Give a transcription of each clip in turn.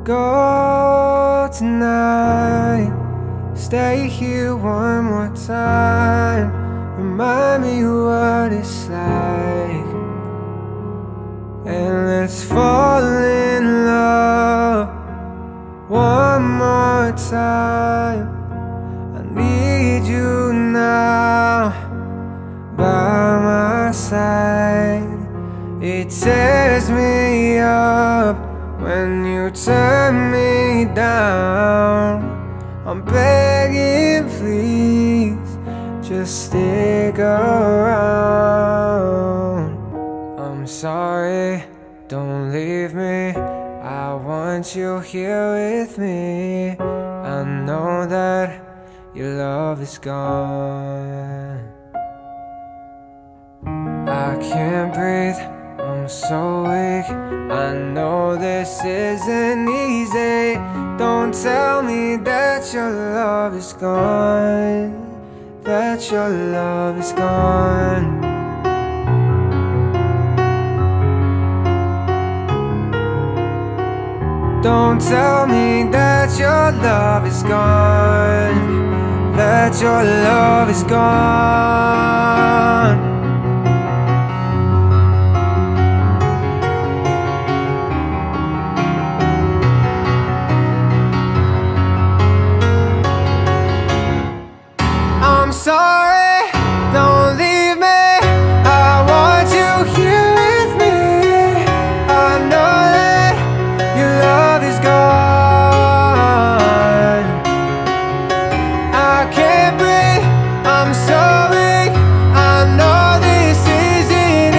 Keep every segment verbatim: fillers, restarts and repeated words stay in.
go tonight. Stay here one more time. Remind me what it's like, and let's fall in love one more time. I need you now by my side. It tears me up when you turn me down. I'm begging, please, just stick around. I'm sorry, don't leave me. I want you here with me. I know that your love is gone. I can't breathe, I'm so weak. I know this isn't easy. Don't tell me that your love is gone, that your love is gone. Don't tell me that your love is gone, that your love is gone. I'm sorry, don't leave me. I want you here with me. I know that your love is gone. I can't breathe, I'm so weak. I know this isn't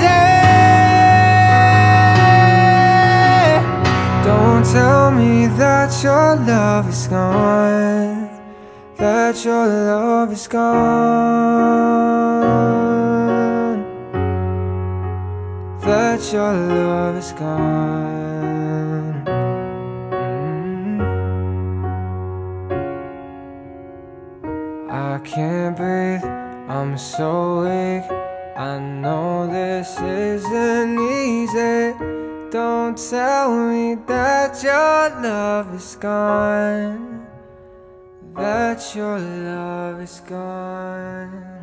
easy. Don't tell me that your love is gone, that your love is gone, that your love is gone. mm. I can't breathe, I'm so weak. I know this isn't easy. Don't tell me that your love is gone, that your love is gone.